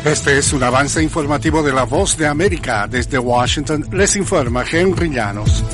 Este es un avance informativo de La Voz de América. Desde Washington les informa Henry Llanos.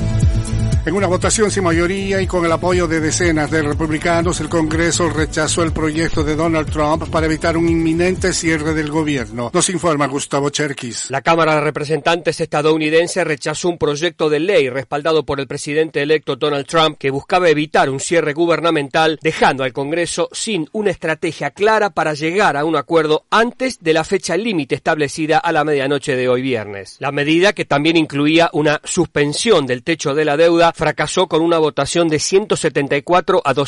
En una votación sin mayoría y con el apoyo de decenas de republicanos, el Congreso rechazó el proyecto de Donald Trump para evitar un inminente cierre del gobierno. Nos informa Gustavo Cherkis. La Cámara de Representantes estadounidense rechazó un proyecto de ley respaldado por el presidente electo Donald Trump que buscaba evitar un cierre gubernamental, dejando al Congreso sin una estrategia clara para llegar a un acuerdo antes de la fecha límite establecida a la medianoche de hoy viernes. La medida, que también incluía una suspensión del techo de la deuda, fracasó con una votación de 174 a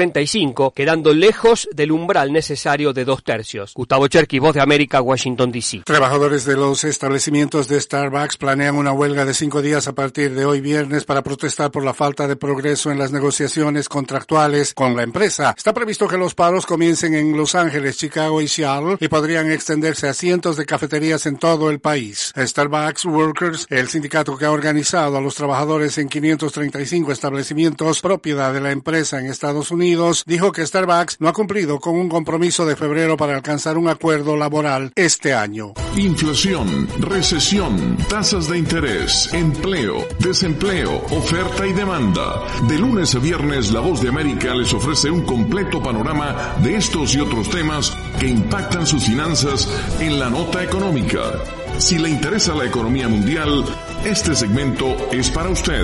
235, quedando lejos del umbral necesario de 2/3. Gustavo Cherkis, Voz de América, Washington, D.C. Trabajadores de los establecimientos de Starbucks planean una huelga de 5 días a partir de hoy viernes para protestar por la falta de progreso en las negociaciones contractuales con la empresa. Está previsto que los paros comiencen en Los Ángeles, Chicago y Seattle y podrían extenderse a cientos de cafeterías en todo el país. Starbucks Workers, el sindicato que ha organizado a los trabajadores en 535 establecimientos propiedad de la empresa en Estados Unidos, dijo que Starbucks no ha cumplido con un compromiso de febrero para alcanzar un acuerdo laboral este año. Inflación, recesión, tasas de interés, empleo, desempleo, oferta y demanda. De lunes a viernes, La Voz de América les ofrece un completo panorama de estos y otros temas que impactan sus finanzas en la nota económica. Si le interesa la economía mundial, este segmento es para usted.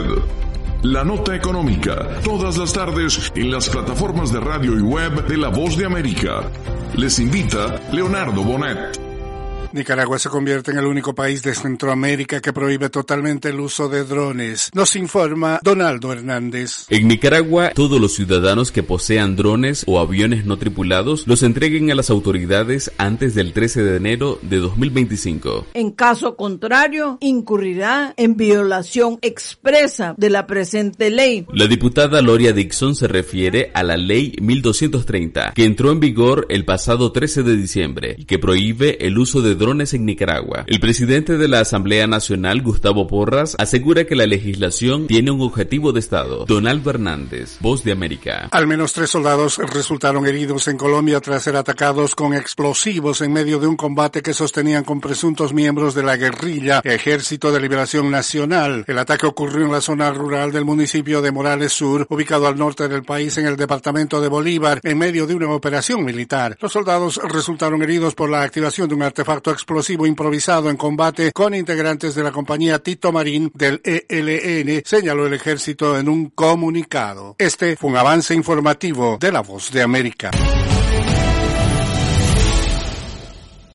La Nota Económica, todas las tardes en las plataformas de radio y web de La Voz de América. Les invita Leonardo Bonet. Nicaragua se convierte en el único país de Centroamérica que prohíbe totalmente el uso de drones. Nos informa Donaldo Hernández. En Nicaragua, todos los ciudadanos que posean drones o aviones no tripulados los entreguen a las autoridades antes del 13 de enero de 2025. En caso contrario, incurrirá en violación expresa de la presente ley. La diputada Loria Dixon se refiere a la Ley 1230, que entró en vigor el pasado 13 de diciembre y que prohíbe el uso de drones en Nicaragua. El presidente de la Asamblea Nacional, Gustavo Porras, asegura que la legislación tiene un objetivo de Estado. Donaldo Hernández, Voz de América. Al menos 3 soldados resultaron heridos en Colombia tras ser atacados con explosivos en medio de un combate que sostenían con presuntos miembros de la guerrilla Ejército de Liberación Nacional. El ataque ocurrió en la zona rural del municipio de Morales Sur, ubicado al norte del país en el departamento de Bolívar, en medio de una operación militar. Los soldados resultaron heridos por la activación de un artefacto explosivo improvisado en combate con integrantes de la compañía Tito Marín del ELN, señaló el ejército en un comunicado. Este fue un avance informativo de La Voz de América.